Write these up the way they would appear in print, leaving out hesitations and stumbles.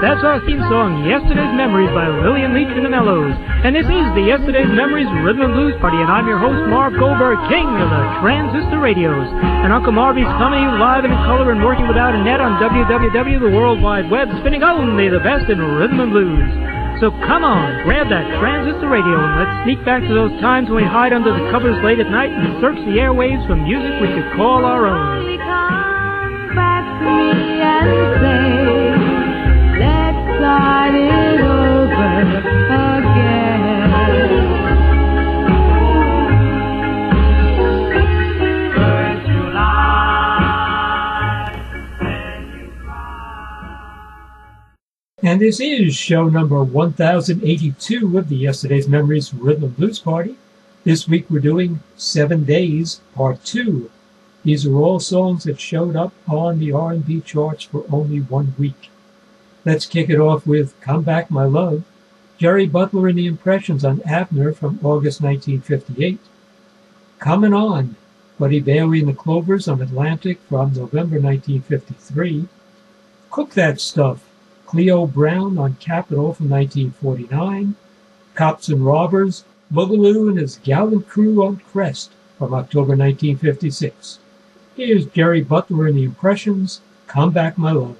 That's our theme song, Yesterday's Memories by Lillian Leach and the Mellows. And this is the Yesterday's Memories Rhythm and Blues Party, and I'm your host, Marv Goldberg, king of the transistor radios. And Uncle Marvy's coming to you live and in color and working without a net on WWW, the World Wide Web, spinning only the best in rhythm and blues. So come on, grab that transistor radio and let's sneak back to those times when we hide under the covers late at night and search the airwaves for music we could call our own. Come back to me and say, let's start it over again. First July, when you cry. And this is show number 1082 of the Yesterday's Memories Rhythm and Blues Party. This week we're doing 7 Days, Part 2. These are all songs that showed up on the R&B charts for only 1 week. Let's kick it off with Come Back My Love, Jerry Butler and the Impressions on Abner from August 1958. Coming On, Buddy Bailey and the Clovers on Atlantic from November 1953. Cook That Stuff, Cleo Brown on Capitol from 1949. Cops and Robbers, Boogaloo and his Gallant Crew on Crest from October 1956. Here's Jerry Butler and the Impressions, Come Back My Love.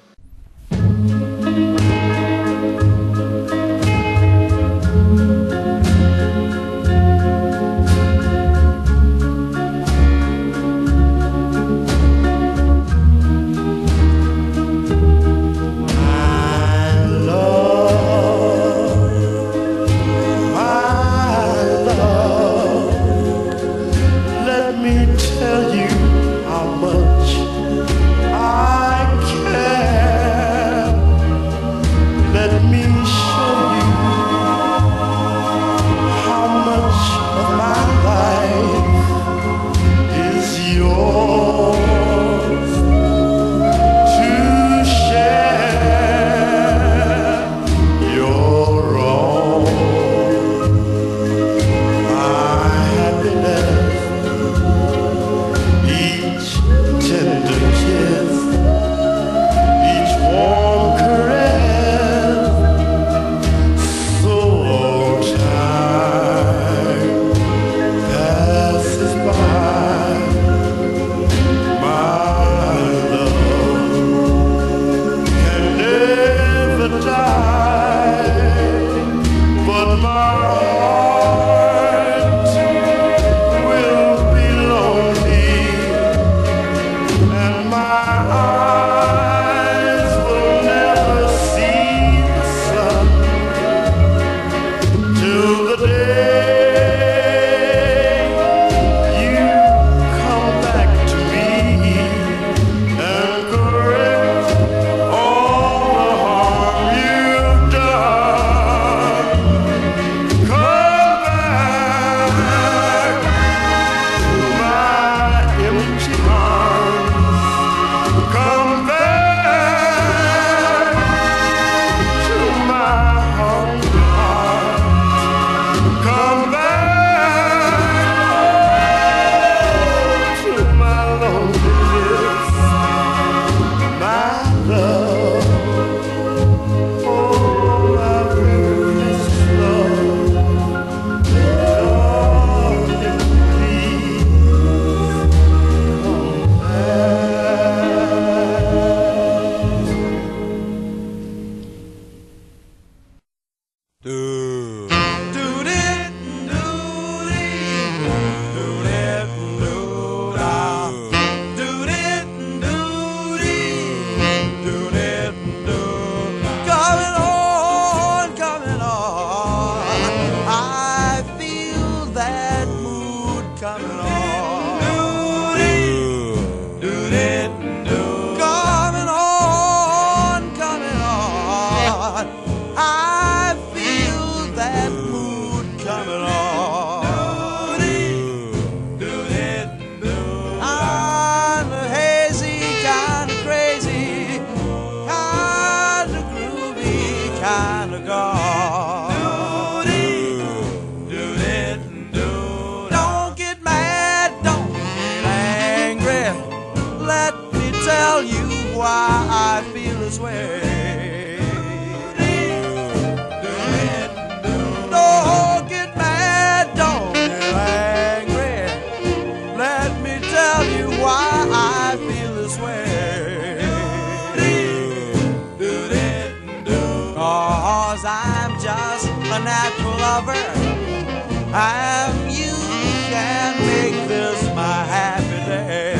I'm you can make this my happy day.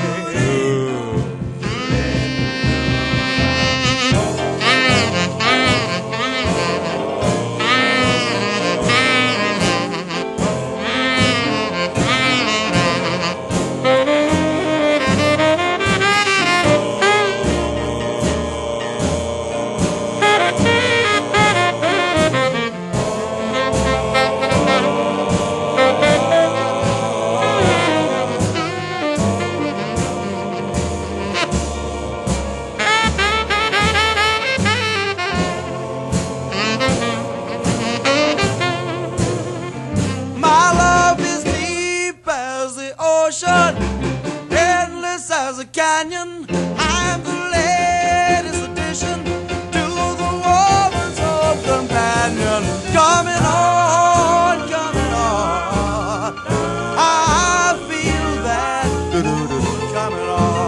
Endless as a canyon, I'm the latest addition to the woman's old companion. Coming on, coming on, I feel that coming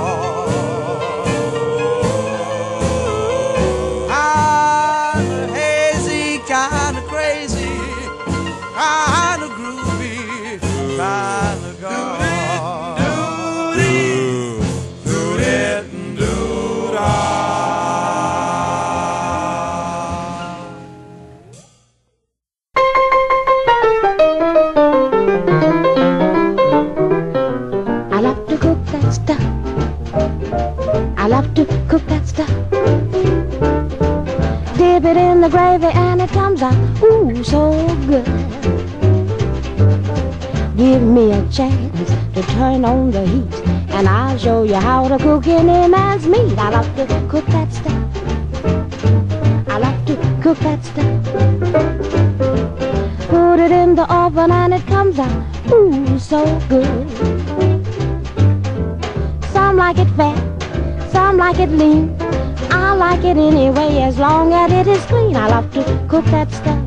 on. I'm hazy, kind of crazy, kind of groovy, kind of gone. I love to cook that stuff. Dip it in the gravy and it comes out, ooh, so good. Give me a chance to turn on the heat, and I'll show you how to cook any man's meat. I love to cook that stuff. I love to cook that stuff. Put it in the oven and it comes out, ooh, so good. Some like it fat, some like it lean. I like it anyway as long as it is clean. I love to cook that stuff.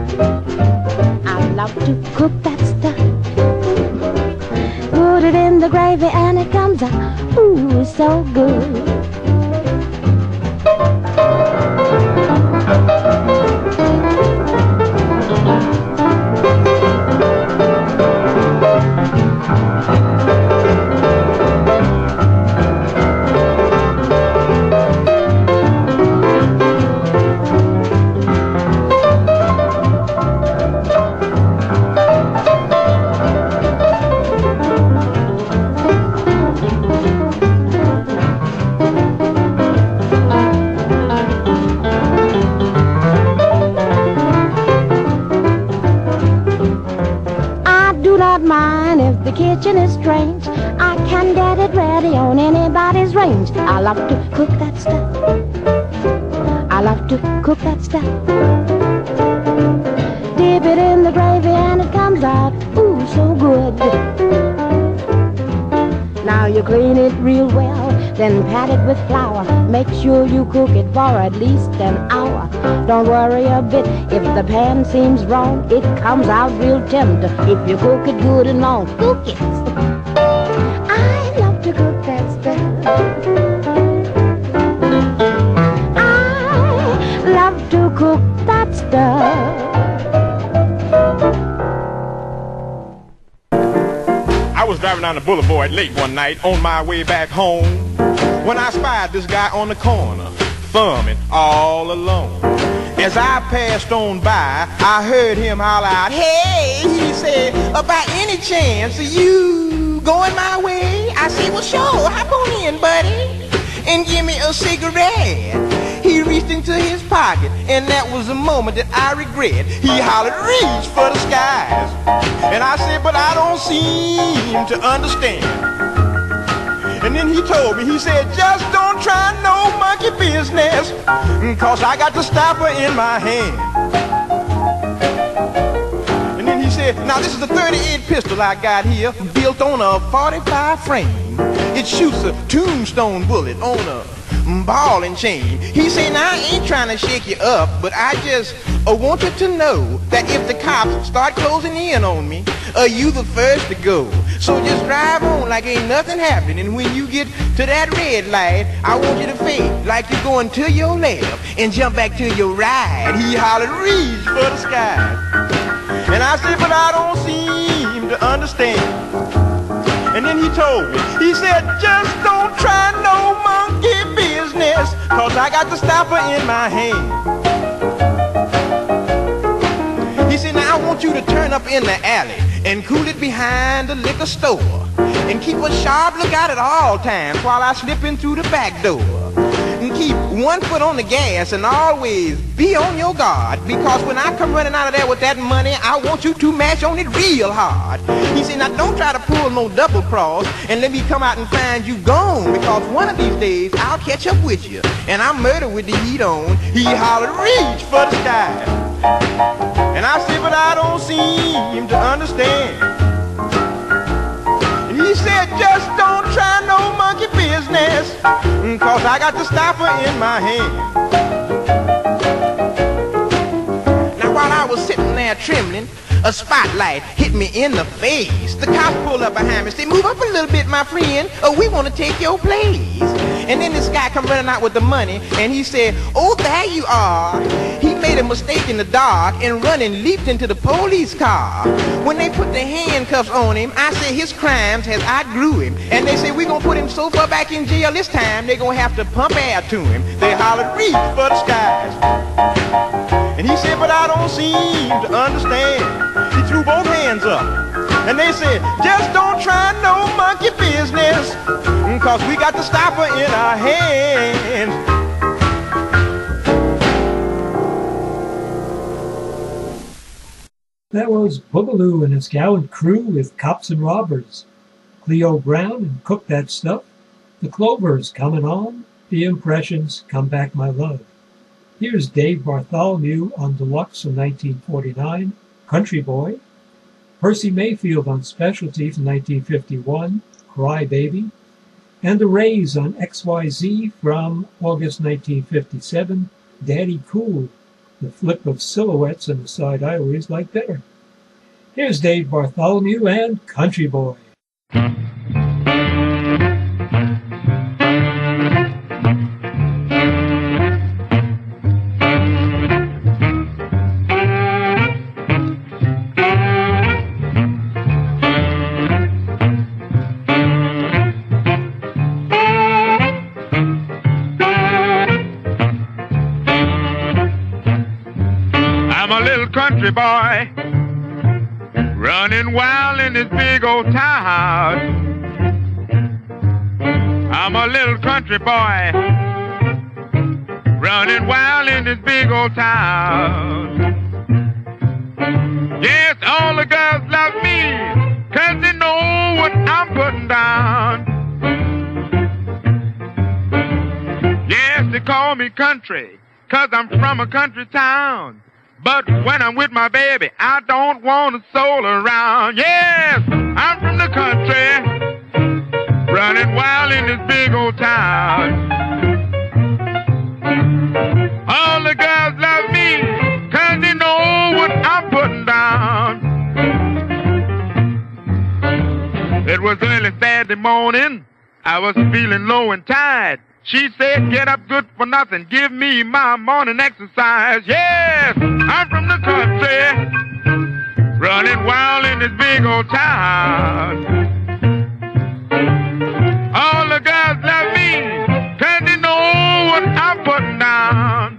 I love to cook that stuff. Put it in the gravy and it comes out, ooh, so good. The kitchen is strange, I can get it ready on anybody's range. I love to cook that stuff. I love to cook that stuff. Dip it in the gravy and it comes out, ooh, so good. Now you clean it real well, then pat it with flour. Make sure you cook it for at least an hour. Don't worry a bit if the pan seems wrong. It comes out real tender if you cook it good and long. Cook it. I love to cook that stuff. I love to cook that stuff. I was driving down the boulevard late one night on my way back home when I spied this guy on the corner, thumbing all alone. As I passed on by, I heard him holler out, "Hey," he said, "by any chance are you going my way?" I said, "Well, sure, hop on in, buddy, and give me a cigarette." He reached into his pocket, and that was a moment that I regret. He hollered, "Reach for the skies." And I said, "But I don't seem to understand." And then he told me, he said, "Just don't try no monkey business, 'cause I got the stopper in my hand." And then he said, "Now this is a 38 pistol I got here, built on a 45 frame. It shoots a tombstone bullet on a ball and chain." He said, "Now I ain't trying to shake you up, but I just want you to know that if the cops start closing in on me, you the first to go. So just drive on like ain't nothing happening, and when you get to that red light, I want you to fake like you're going to your left and jump back to your right." He hollered, "Reach for the sky." And I said, "But I don't told me. He said, just don't try no monkey business, 'cause I got the stopper in my hand. He said, now I want you to turn up in the alley and cool it behind the liquor store, and keep a sharp lookout at all times while I slip in through the back door. And keep one foot on the gas and always be on your guard, because when I come running out of there with that money, I want you to mash on it real hard. He said, now don't try to pull no double cross and let me come out and find you gone, because one of these days I'll catch up with you and I'm murder with the heat on. He hollered, reach for the sky. And I said, but I don't seem to understand. He said, just don't try no monkey business, 'cause I got the stopper in my hand. Now while I was sitting there trembling, a spotlight hit me in the face. The cop pulled up behind me and said, move up a little bit, my friend, or we want to take your place. And then this guy come running out with the money, and he said, oh, there you are. He made a mistake in the dark and run and leaped into the police car. When they put the handcuffs on him, I said his crimes has outgrew him. And they said, we're going to put him so far back in jail this time, they're going to have to pump air to him. They hollered, reach for the skies. And he said, but I don't seem to understand. He threw both hands up. And they said, just don't try no monkey business, 'cause we got the stopper in our hands. That was Boogaloo and his gallant crew with Cops and Robbers. Cleo Brown and Cook That Stuff. The Clovers coming on. The Impressions, Come Back My Love. Here's Dave Bartholomew on Deluxe from 1949, Country Boy. Percy Mayfield on Specialty from 1951, Cry Baby. And the Rays on XYZ from August 1957, Daddy Cool, the flip of silhouettes on the side I always like better. Here's Dave Bartholomew and Country Boy. Country boy, running wild in this big old town. I'm a little country boy, running wild in this big old town. Yes, all the girls love me, 'cause they know what I'm putting down. Yes, they call me country, 'cause I'm from a country town. But when I'm with my baby, I don't want a soul around. Yes, I'm from the country, running wild in this big old town. All the girls love me, 'cause they know what I'm putting down. It was early Saturday morning, I was feeling low and tired. She said, get up good for nothing, give me my morning exercise. Yes, I'm from the country, running wild in this big old town. All the girls love me, 'cause they know what I'm putting down.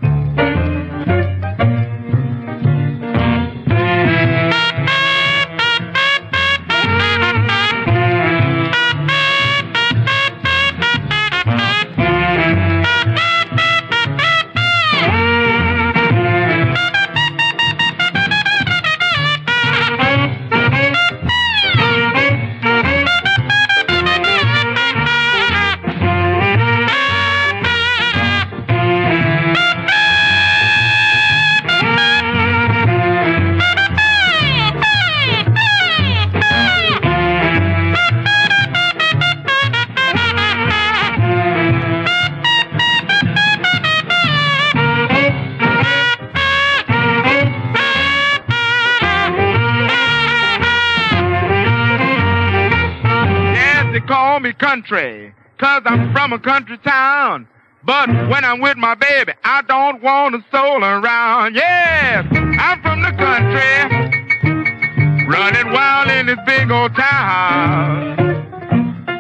Call me country, 'cause I'm from a country town. But when I'm with my baby, I don't want a soul around. Yes, I'm from the country, running wild in this big old town.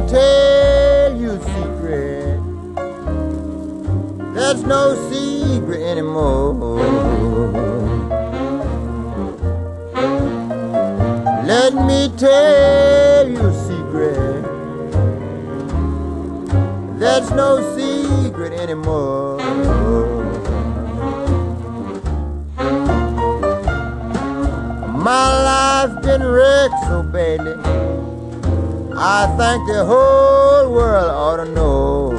tell you a secret. There's no secret anymore. Let me tell you a secret. There's no secret anymore. My life been wrecked so badly, I think the whole world ought to know.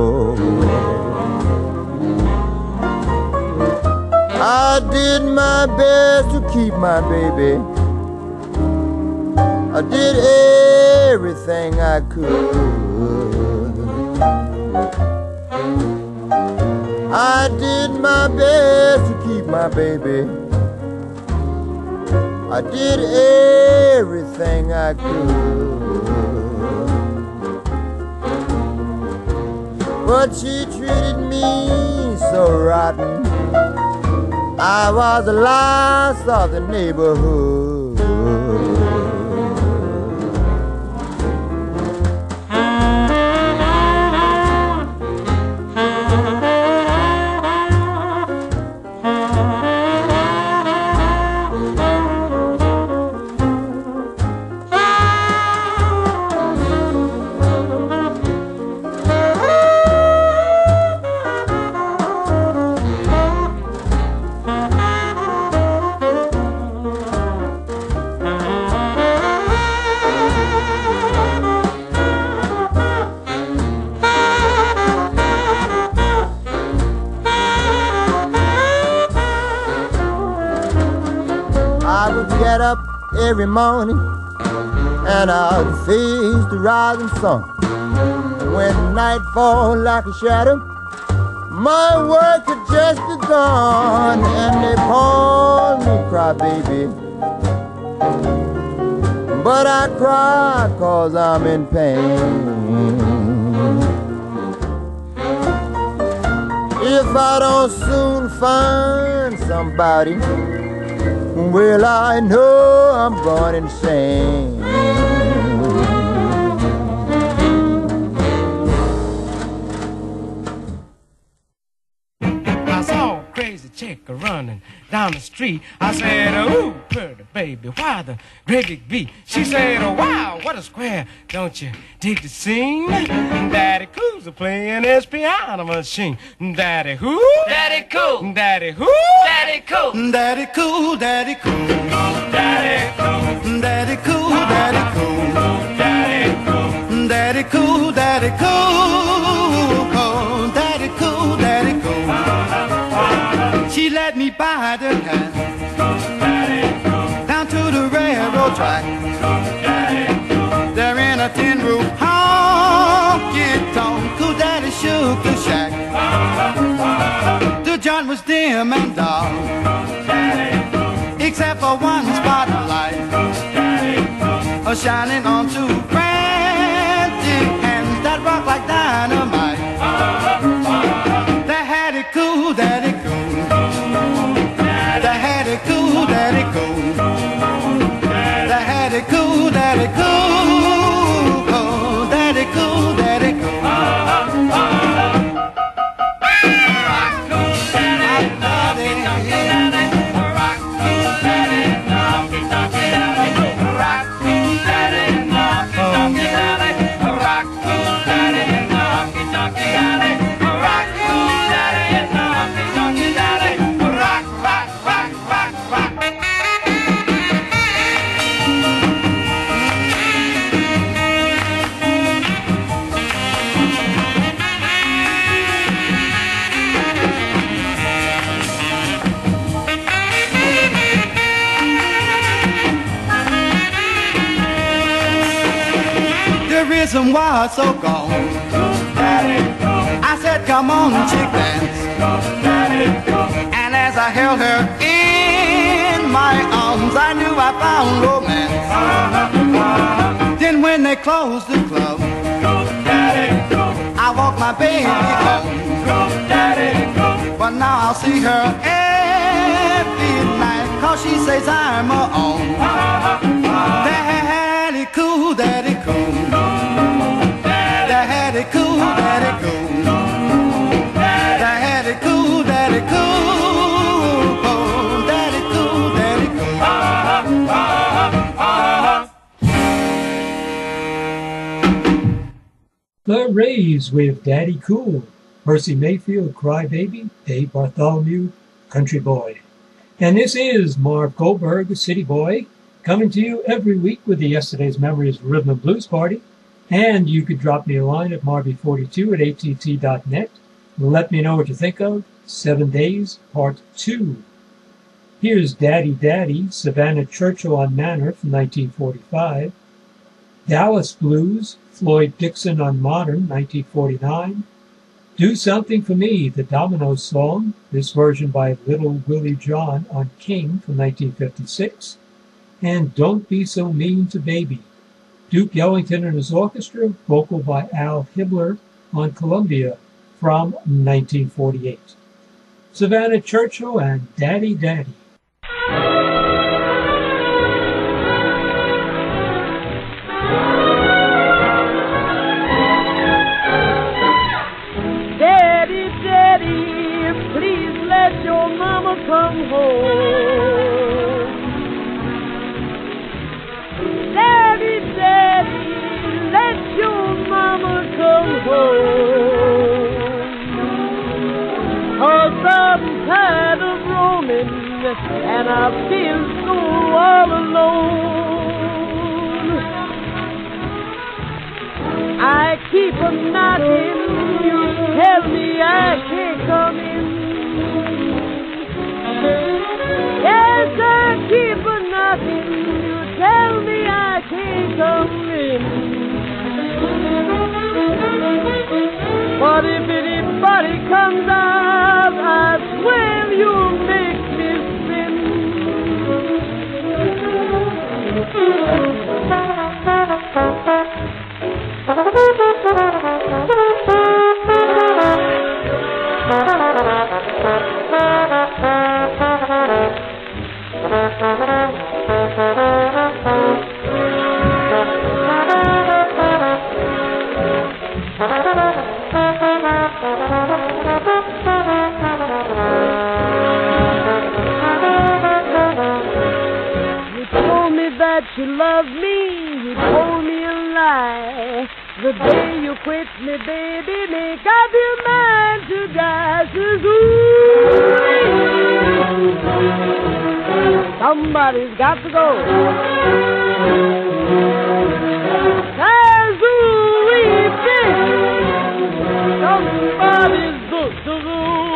I did my best to keep my baby. I did everything I could. I did my best to keep my baby. I did everything I could. But she treated me so rotten, I was the last of the neighborhood. Every morning, and I'd face the rising sun. When night falls like a shadow, my work had just begun, and they call me crybaby. But I cry 'cause I'm in pain. If I don't soon find somebody, well, I know I'm going insane. I saw a crazy chick running down the street. I said, ooh, pretty baby, why the great big beat? She said, oh, wow, what a square. Don't you dig the scene? Daddy Cool's playing his piano machine. Daddy who? Daddy Cool. Daddy who? Daddy Cool. Daddy Cool, Daddy Cool. Daddy Cool. Daddy Cool, Daddy Cool. Daddy Cool. Daddy Cool, Daddy Cool. Oh, Daddy Cool, Daddy Cool. She let me buy the cat down to the railroad track. There in a tin roof honky-tonk, cool daddy shook the shack. The joint was dim and dark, except for one spotlight shining on two frantic hands that rock like dynamite. They had it cool, daddy cool. They had it cool, daddy cool. They had it cool, daddy cool. Oh, daddy cool, daddy cool. Rock cool, daddy, rock cool, daddy, rock cool, daddy, rock cool, daddy, rock cool, daddy, rock cool, daddy, rock cool, daddy, rock, rock, rock, rock, rock. The reason why it's so gone, I said, come on, chick, dance. And as I held her in my arms, I knew I found romance. Then when they closed the club, I walked my baby home. But now I'll see her every night, 'cause she says I'm her own. Daddy cool, daddy cool. The Rays with Daddy Cool, Percy Mayfield, Cry Baby, Dave Bartholomew, Country Boy. And this is Marv Goldberg, the City Boy, coming to you every week with the Yesterday's Memories Rhythm and Blues Party. And you could drop me a line at marby42 at att.net. Let me know what you think of 7 Days, Part 2. Here's Daddy Daddy, Savannah Churchill on Manor from 1945. Dallas Blues, Floyd Dixon on Modern, 1949. Do Something for Me, the Dominoes song, this version by Little Willie John on King from 1956. And Don't Be So Mean to Baby, Duke Ellington and his orchestra, vocal by Al Hibbler on Columbia from 1948. Savannah Churchill and Daddy Daddy. Daddy, Daddy, please let your mama come home. Daddy, Daddy, let your mama come home. 'Cause I'm tired of roaming and I feel so all alone. I keep a knocking, you tell me I can't come in. Yes, I keep a knocking, you tell me I can't come in. But if anybody comes out, I swear you'll make me sin. You told me that you loved me, you told me a lie. The day you quit me, baby, make up your mind to die. Says, ooh, somebody's got to go. Says, ooh, somebody's got to go.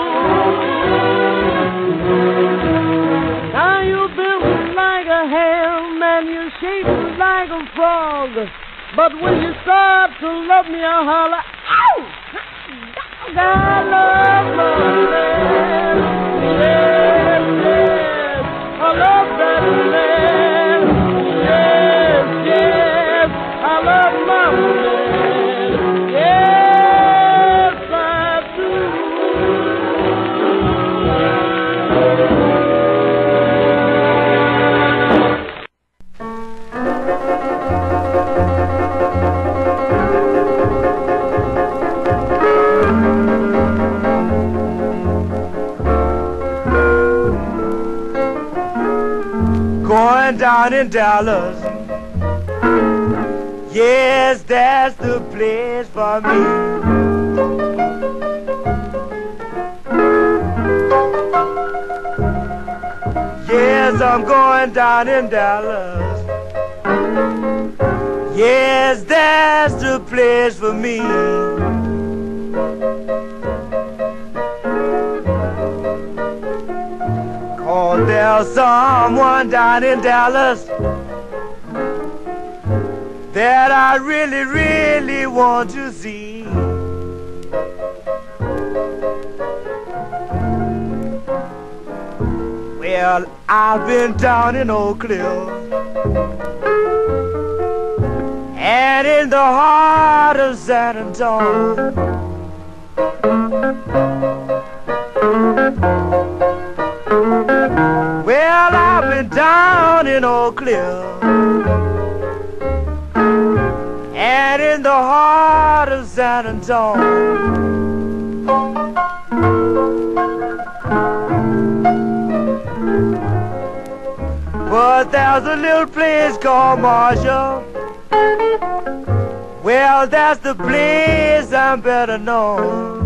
Now you're built like a ham and you're shaped like a frog. But when you start to love me, I holler, ow! I love my man. Yes, yes, I love that man. Yes, yes, I love my man. Yes, I do. Going down in Dallas, yes, that's the place for me. Yes, I'm going down in Dallas, yes, that's the place for me. Oh, there's someone down in Dallas that I really, really want to see. Well, I've been down in Oak Cliff and in the heart of San Antonio. Well, I've been down in Oak Cliff and in the heart of San Antonio. But there's a little place called Marshall Well, that's the place I'm better known.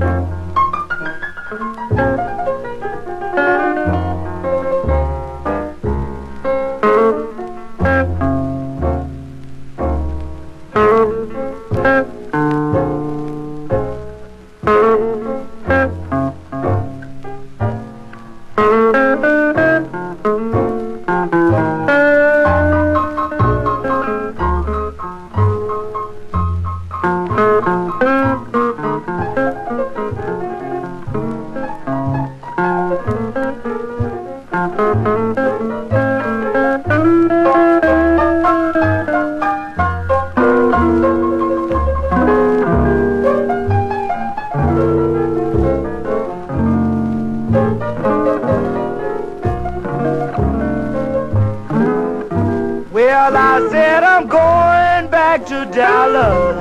Well, I said I'm going back to Dallas.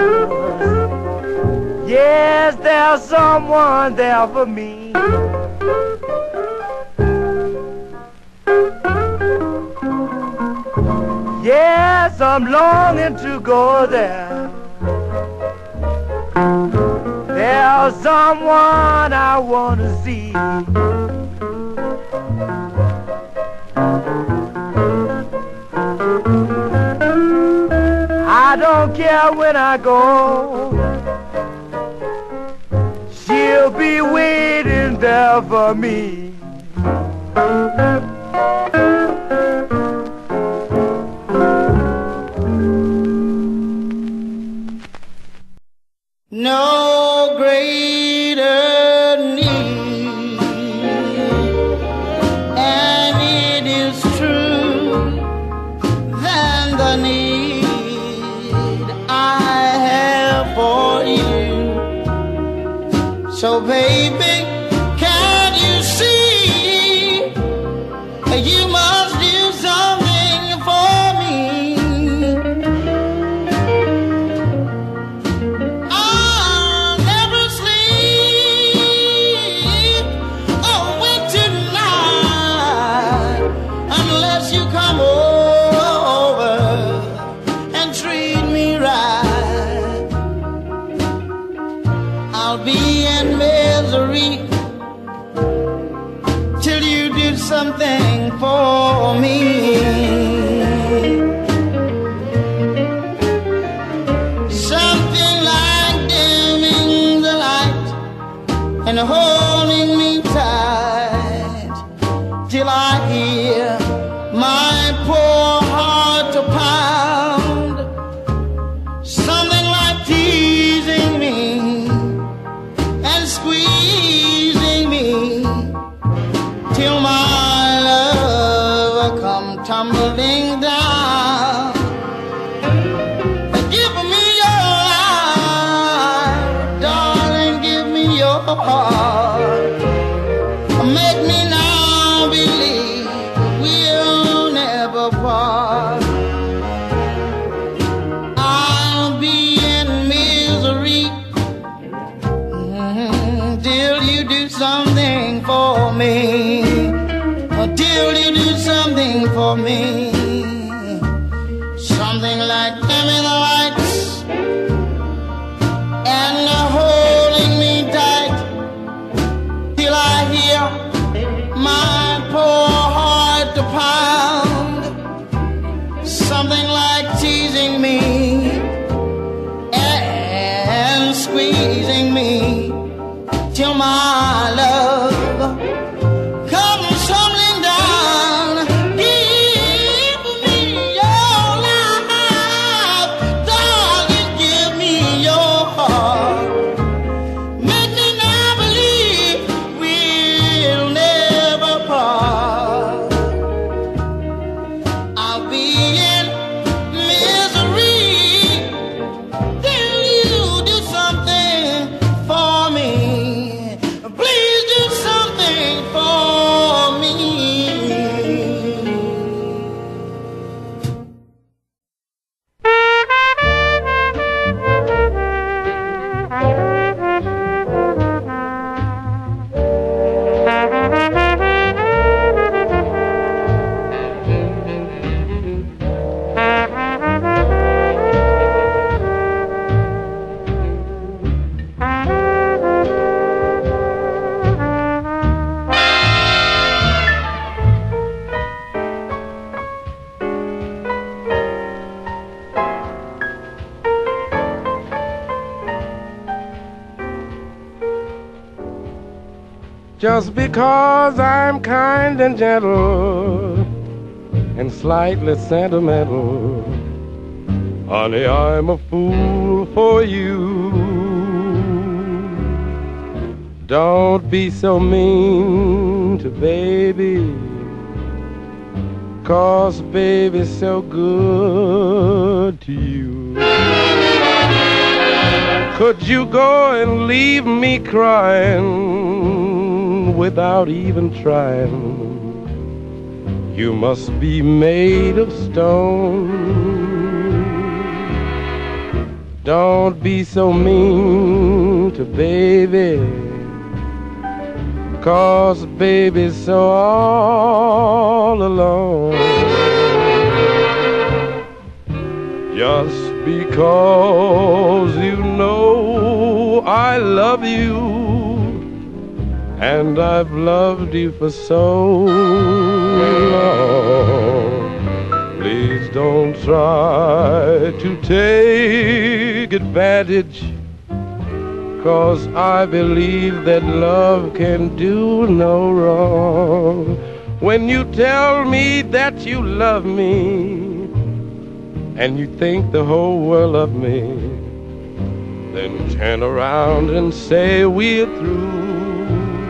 Yes, there's someone there for me. Yes, I'm longing to go there. There's someone I want to see. I don't care when I go, she'll be waiting there for me. No greater need, and it is true, than the need I have for you. So baby, can't you see, you must do something for me. I'll never sleep awake tonight unless you come over and treat me right. I'll be in misery till you do something for me. Something like dimming the light and holding me tight till I hear my poor heart to pound. Something like teasing me and squeezing me till my love come tumbling down. Give me your life, darling, give me your heart. Make me now believe we'll never part. I'll be in misery till you do something for me. Till you do something for me. Something like dimming the lights and holding me tight till I hear my poor heart to pound. Something like teasing me and squeezing me till my love comes tumbling down. Give me your life, darling, give me your heart. Make me now believe we'll never part. I'll be in misery Just because I'm kind and gentle and slightly sentimental, honey, I'm a fool for you. Don't be so mean to baby, 'cause baby's so good to you. Could you go and leave me crying without even trying? You must be made of stone. Don't be so mean to baby, 'cause baby's so all alone. Just because you know I love you, and I've loved you for so long, please don't try to take advantage, 'cause I believe that love can do no wrong. When you tell me that you love me, and you think the whole world of me, then turn around and say we're through.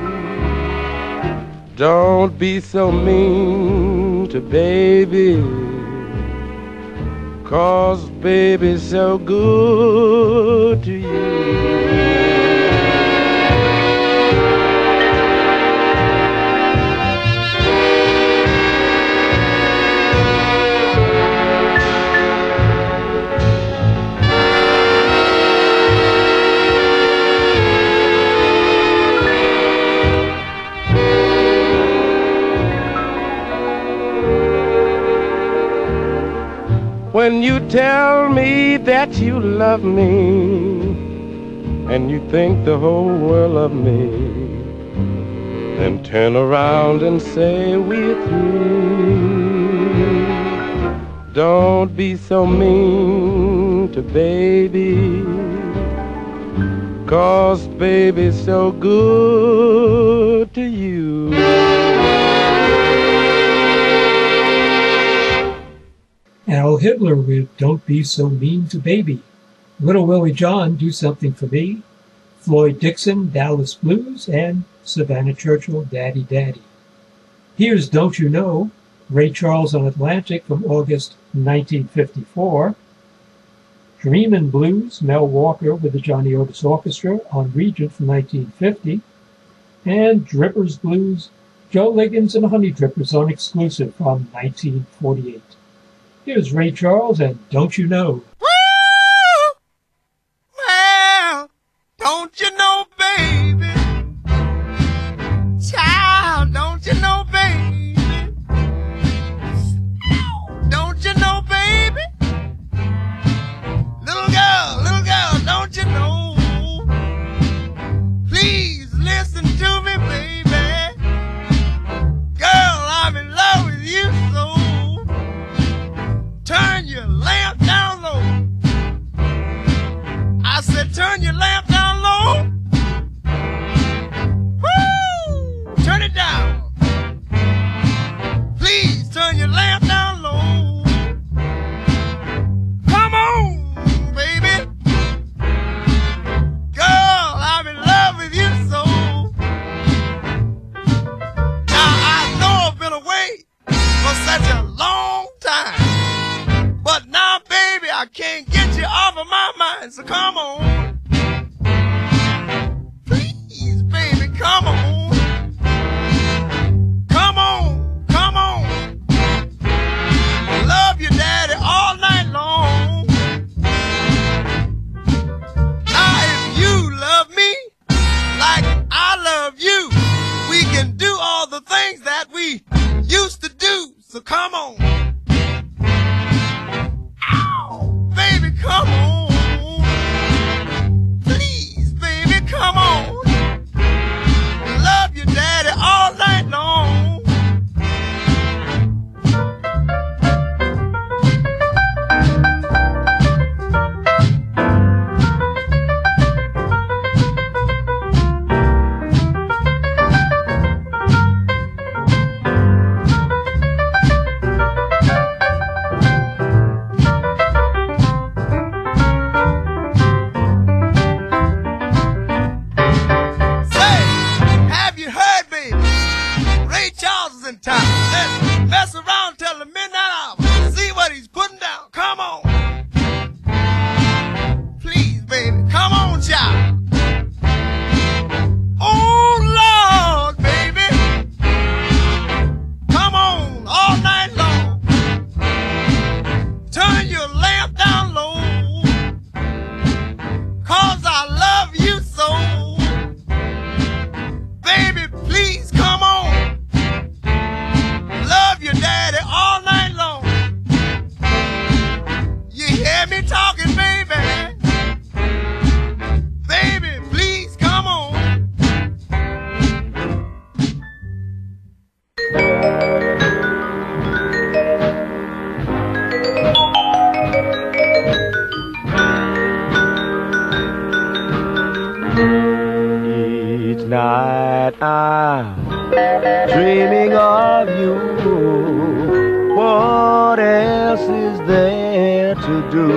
Don't be so mean to baby, 'cause baby's so good to you. When you tell me that you love me, and you think the whole world of me, then turn around and say we're through. Don't be so mean to baby, 'cause baby's so good to you. Al Hitler with Don't Be So Mean to Baby. Little Willie John, Do Something for Me. Floyd Dixon, Dallas Blues. And Savannah Churchill, Daddy Daddy. Here's Don't You Know, Ray Charles on Atlantic from August 1954. Dreamin' Blues, Mel Walker with the Johnny Otis Orchestra on Regent from 1950. And Drippers Blues, Joe Liggins and the Honey Drippers on Exclusive from 1948. Here's Ray Charles and Don't You Know. Well, don't you know, baby? Child, don't you know, baby? Don't you know, baby? Little girl, don't you know? Please listen to me, baby. Girl, I'm in love with you so. Turn your lamp down low. I said turn your lamp down low. Woo! Turn it down. Please turn your lamp down low. Come on, baby. Girl, I'm in love with you so. Now I know I've been away for such a long time, but now, baby, I can't get you off of my mind, so come on. Please, baby, come on. Come on, come on. Love you, daddy, all night long. Now, if you love me like I love you, we can do all the things that we used to do, so come on. Baby, come on. get me talking, baby. Baby, please come on. Each night I'm dreaming of you. What else is there to do?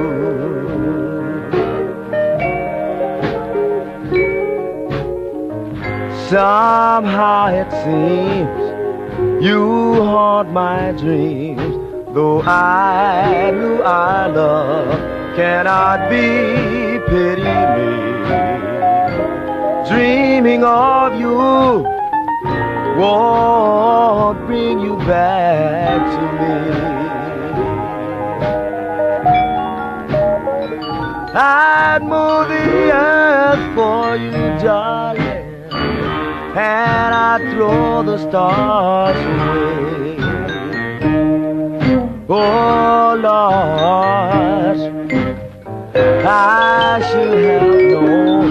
Somehow it seems you haunt my dreams, though I knew our love cannot be. Pity me, dreaming of you won't bring you back to me. I'd move the earth for you, darling, and I'd throw the stars away. Oh Lord, I should have known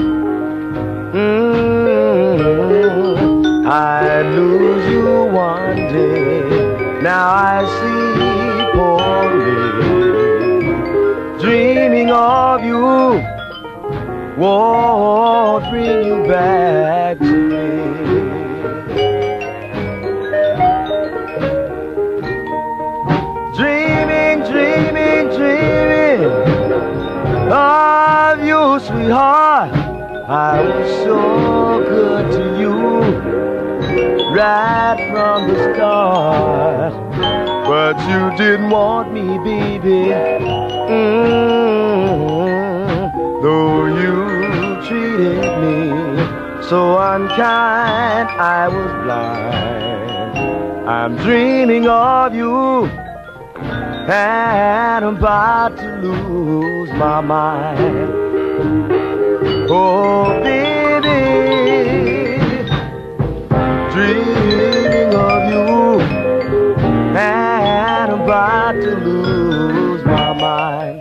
I'd lose you one day. Now I see poor me, dreaming of you won't bring you back to me. Dreaming, dreaming, dreaming of you, sweetheart. I was so good to you right from the start, but you didn't want me, baby. Though you treated me so unkind, I was blind. I'm dreaming of you, and I'm about to lose my mind. Oh, baby, dreaming of you, and I'm about to lose my mind.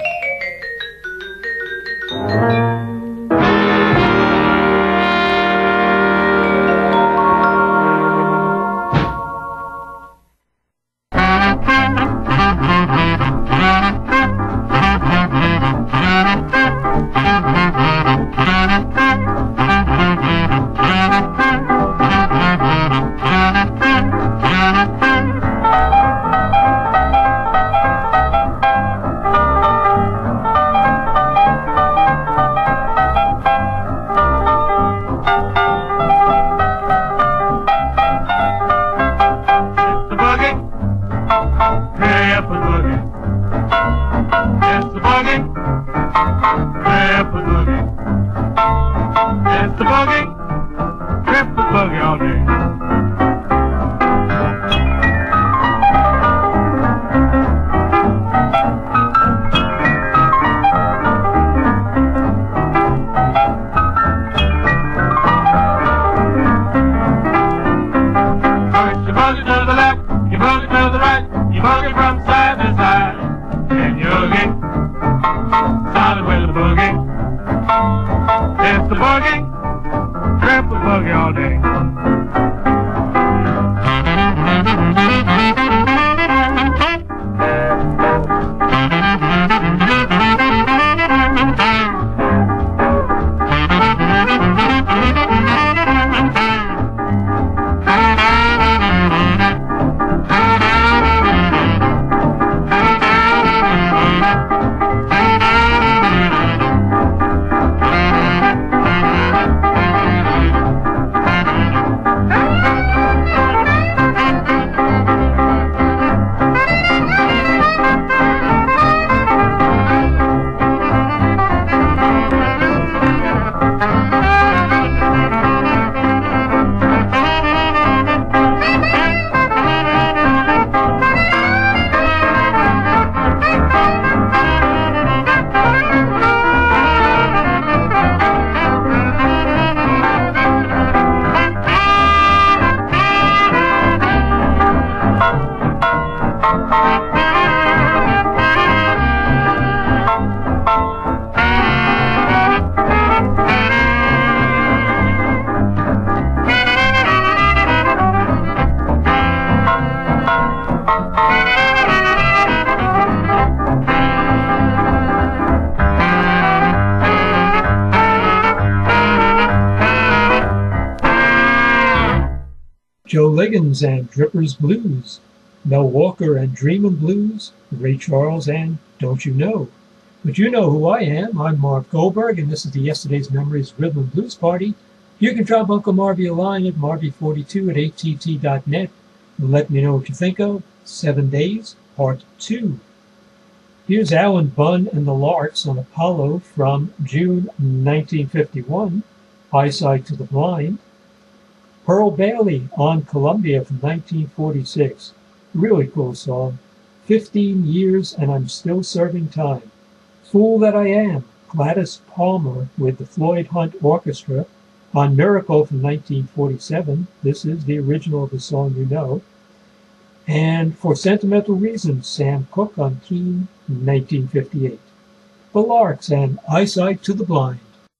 Joe Liggins and Drippers Blues, Mel Walker and Dreamin' Blues, Ray Charles and Don't You Know. But you know who I am. I'm Marv Goldberg, and this is the Yesterday's Memories Rhythm and Blues Party. You can drop Uncle Marvy a line at marvy42 at att.net and let me know what you think of 7 Days, Part 2. Here's Alan Bunn and the Larks on Apollo from June 1951, Eyesight to the Blind. Pearl Bailey on Columbia from 1946. Really cool song. 15 Years and I'm Still Serving Time. Fool That I Am, Gladys Palmer with the Floyd Hunt Orchestra on Miracle from 1947. This is the original of the song you know. And For Sentimental Reasons, Sam Cooke on Keene, 1958. The Larks and Eyesight to the Blind.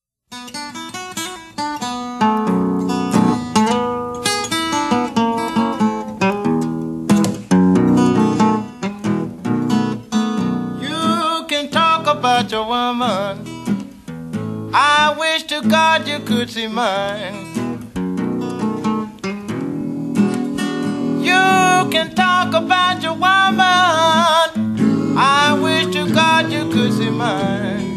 You can talk about your woman. I wish to God you could see mine. You can talk about your woman. I wish to God you could see mine.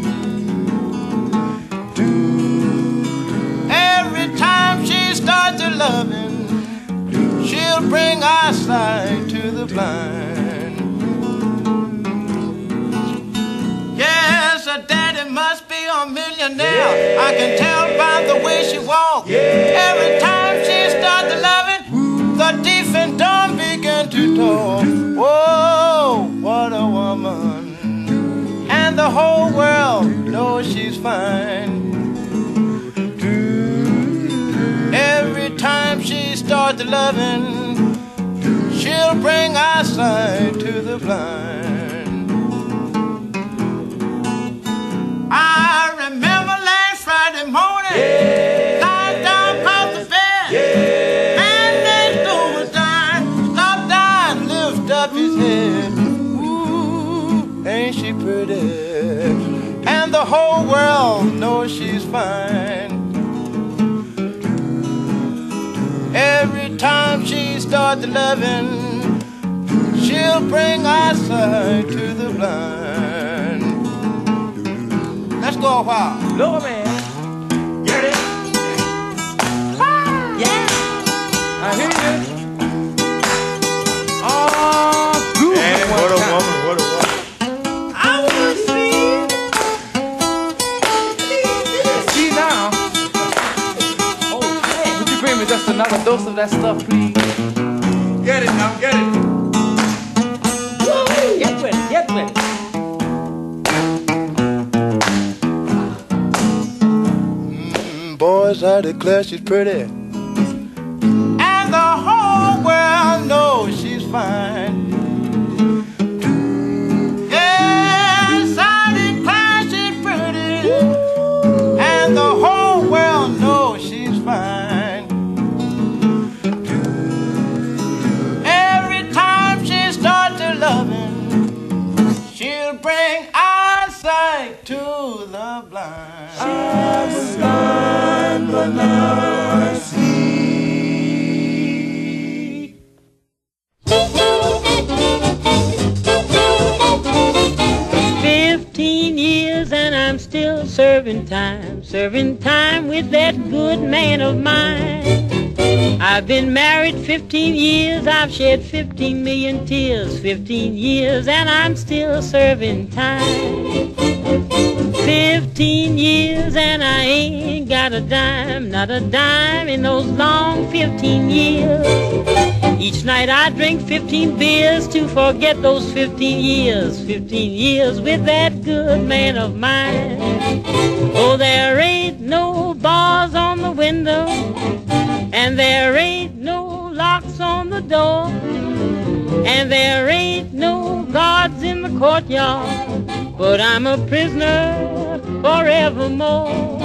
Every time she starts to loving, she'll bring eyesight to the blind. Yes, her daddy must be a millionaire. I can tell by the way she walks. Every time she starts to loving, the deaf and dumb begin to talk. Whoa, what a woman. And the whole world knows she's fine. Every time she starts loving, she'll bring eyesight to the blind. I remember last Friday morning, lying down across the bed. Man next door was dying, stopped dying, lift up his head. Ooh, ain't she pretty? And the whole world knows she's fine. Every time she starts loving, she'll bring eyesight to the blind. Let's go a while. Lower man. Get it? Ah, yeah. I hear you. Oh, good. Man, what a woman, what a woman. I want to see now. Oh, would you bring me just another dose of that stuff, please? Get it now, get it. Woo, get with it, get with it. Boys, I declare she's pretty, and the whole world knows she's fine. Yes, I declare she's pretty, and the whole world knows she's fine. Every time she starts to loving, she'll bring eyesight to the blind. She's blind but never see. 15 years and I'm still serving time with that good man of mine. I've been married 15 years, I've shed 15 million tears. 15 years and I'm still serving time. 15 years and I ain't got a dime, not a dime in those long 15 years. Each night I drink 15 beers to forget those 15 years. 15 years with that good man of mine. Oh, there ain't no bars on the window, and there ain't no locks on the door, and there ain't no guards in the courtyard, but I'm a prisoner forevermore.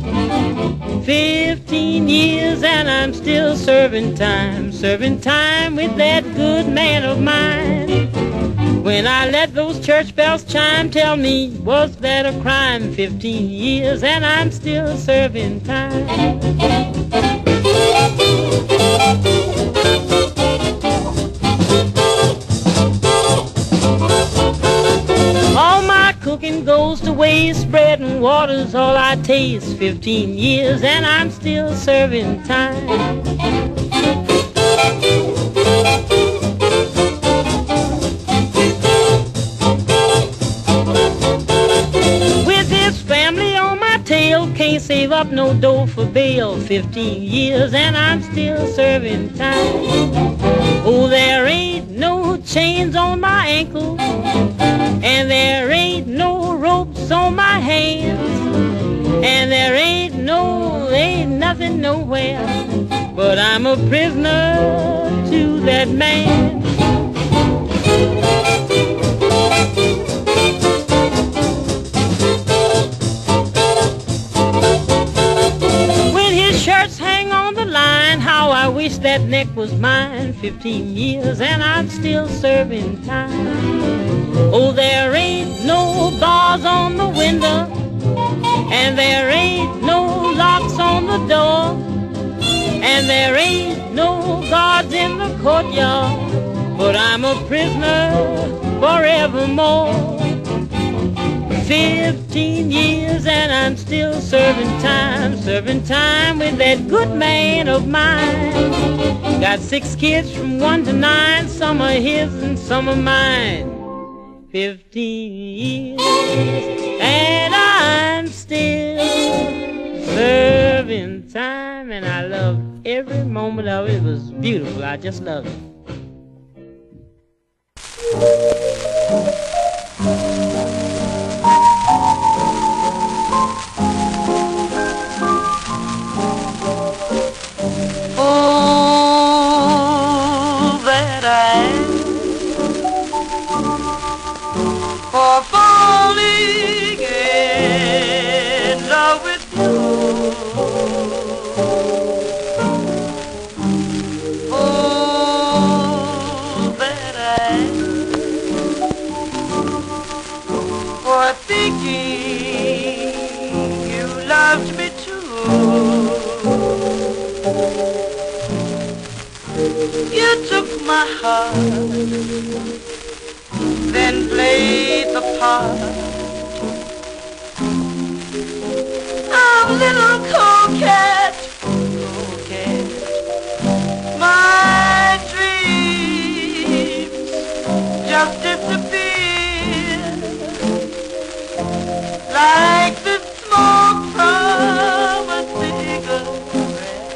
15 years and I'm still serving time with that good man of mine. When I let those church bells chime, tell me, was that a crime? 15 years and I'm still serving time. cooking goes to waste. Bread and water's all I taste. 15 years and I'm still serving time. With this family on my tail, can't save up no dough for bail. 15 years and I'm still serving time. Oh, there ain't no chains on my ankles, and there ain't no ropes on my hands, and there ain't nothing nowhere, but I'm a prisoner to that man. When his shirts hang on the line, how I wish that neck was mine. 15 years and I'm still serving time. Oh, there ain't no bars on the window, and there ain't no locks on the door, and there ain't no guards in the courtyard, but I'm a prisoner forevermore. 15 years and I'm still serving time with that good man of mine. Got 6 kids from 1 to 9, some are his and some are mine. 15 years and I'm still serving time, and I love every moment of it. It was beautiful. I just love it. Oh, that I am for falling in love with you. Oh, that I am for thinking you loved me too. You took my heart, then played the part of little coquette. My dreams just disappeared like the smoke from a cigarette.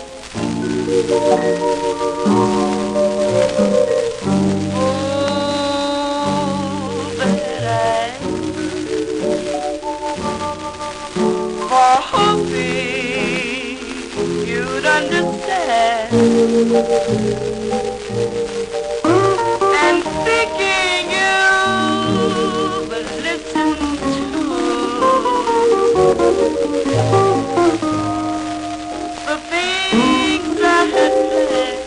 For hoping you'd understand, and thinking you would listen to the things I had planned.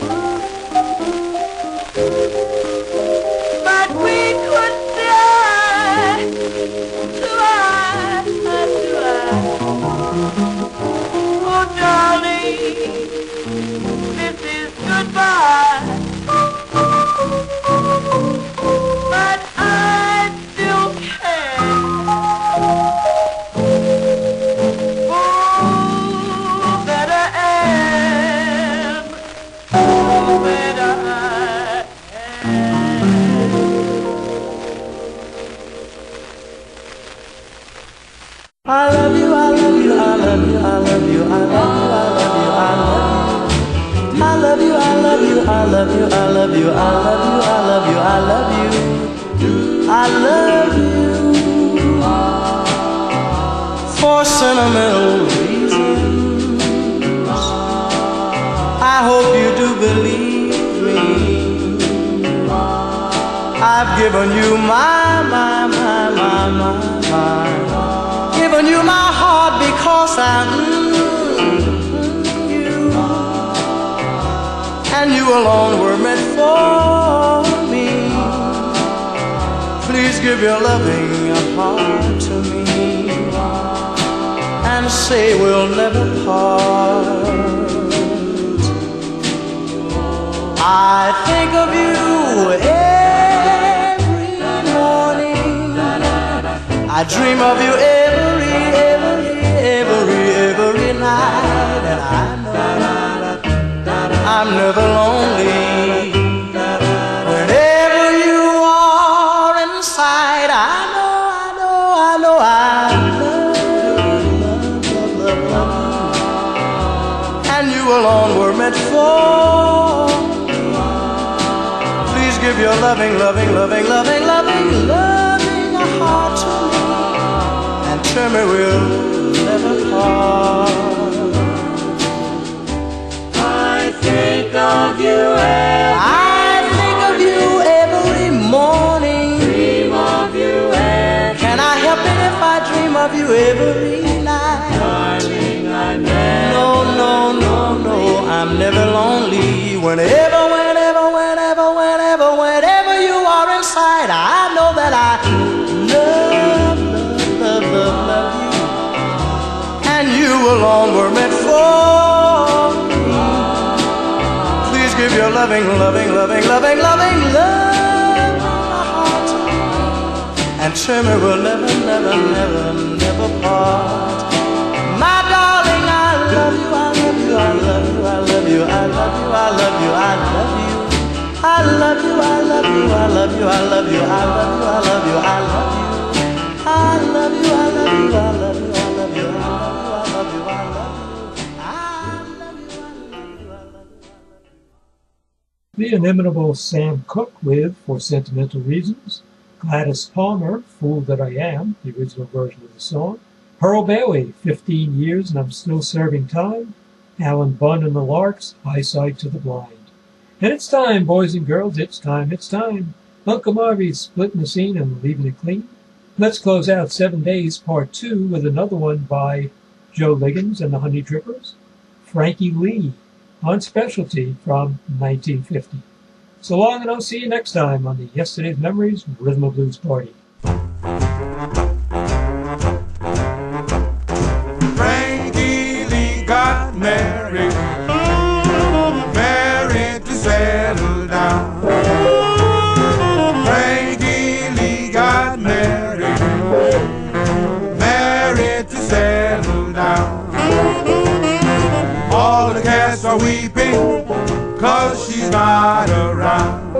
But we could die to eye to eye. Oh, darling, this is goodbye. But I still care. Oh, that I am. Oh, that I I love you, I love you, I love you, I love you, I love you, I love you, I love you, I love you, I love you, I love you, I love you, I love you, I love you. For sentimental reasons, I hope you do believe me. I've given you my given you my heart because I'm you, and you alone were meant for me. Please give your loving heart to me, and say we'll never part. I think of you every morning. I dream of you every night, and I know I'm never lonely. Whenever you are inside, I know I love, and you alone were meant for. Please give your loving heart to me, and tell me we'll never part. I think of you every morning. Dream of you every. Can I help it if I dream of you every night? Darling, I never. No, I'm never lonely. Whenever you are inside, I know that I love you, and you alone were meant for me. Please give your loving love heart to me, and tell me we'll never part. My darling, I love you, I love you, I love you, I love you, I love you, I love you, I love you. I love you, I love you, I love you, I love you, I love you, I love you, I love you. I love you, I love you, I love you, I love you, I love you, I love you, I love you. The inimitable Sam Cooke with For Sentimental Reasons, Gladys Palmer, Fool That I Am, the original version of the song, Pearl Bailey, 15 Years and I'm Still Serving Time, Alan Bunn and the Larks, Eyesight to the Blind. And it's time, boys and girls, it's time. Uncle Marvy's splitting the scene and leaving it clean. Let's close out 7 Days, Part 2, with another one by Joe Liggins and the Honey Drippers, Frankie Lee, on Specialty from 1950. So long, and I'll see you next time on the Yesterday's Memories Rhythm and Blues Party. Frankie Lee got married to settle down. Frankie Lee got married to settle down. All the cats are weeping 'cause she's not around.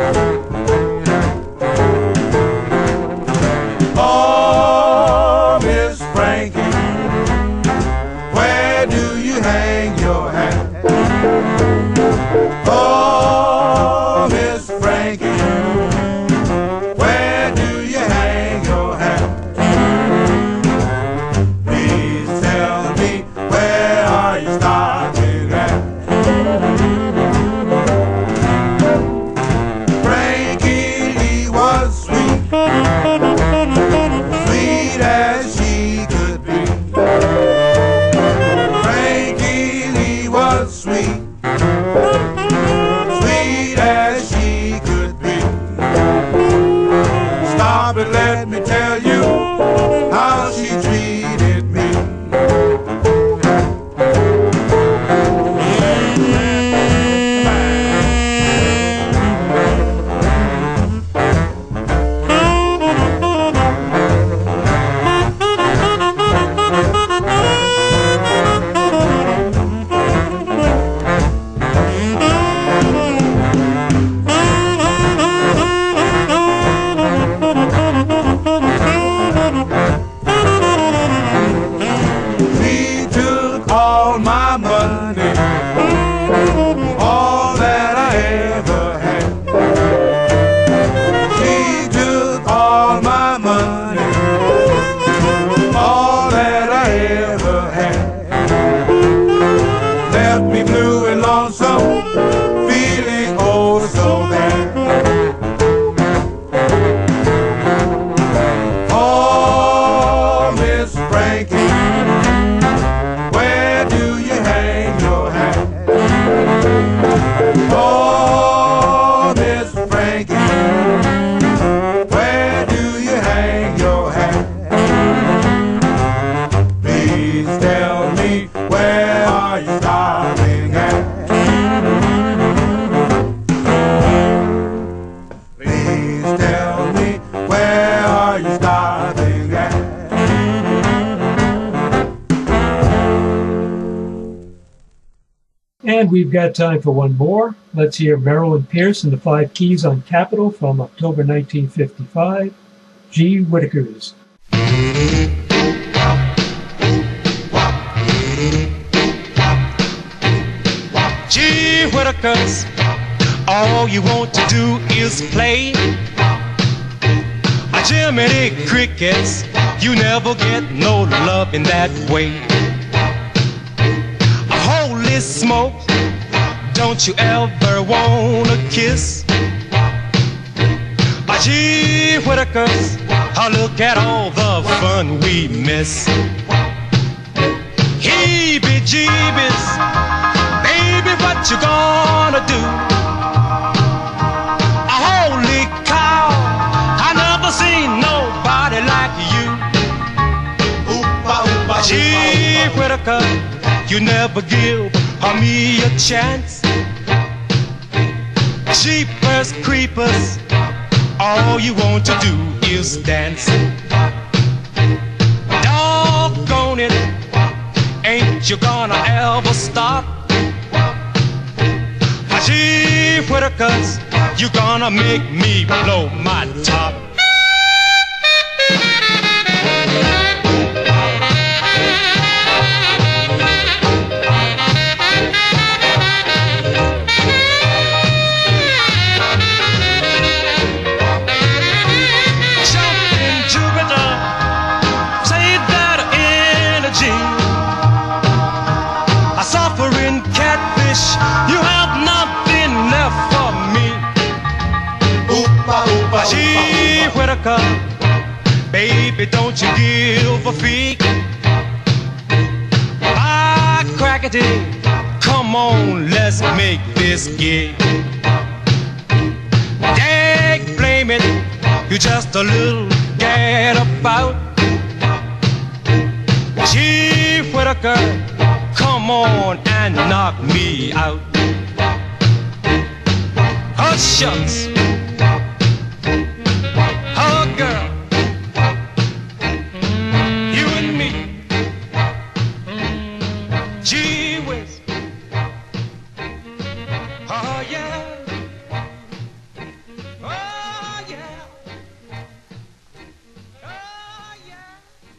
Oh, Miss Frankie, where do you hang your hat? Oh, Miss Frankie, where do you hang your hat? Please tell me, where are you starting at? And we've got time for one more. Let's hear Marilyn Pierce and the Five Keys on Capitol from October 1955, G. Whittaker's. Gee Whittakers, all you want to do is play. Jiminy Crickets, you never get no love in that way. Holy smoke, don't you ever wanna kiss? Gee Whittakers, look at all the fun we miss. Heebie-jeebies, baby, what you gonna do? Holy cow, I never seen nobody like you. Gee Whittaker, you never give me a chance. Jeepers creepers, all you want to do is dance. Doggone it, ain't you gonna ever stop? Gee Whittakers, you gonna make me blow my top. You have nothing left for me. Gee Whittaker, baby, don't you give a freak. Ah, crackety, come on, let's make this gig. Dag, blame it, you're just a little gad about. Gee Whittaker, come on and knock me out. Oh, shucks.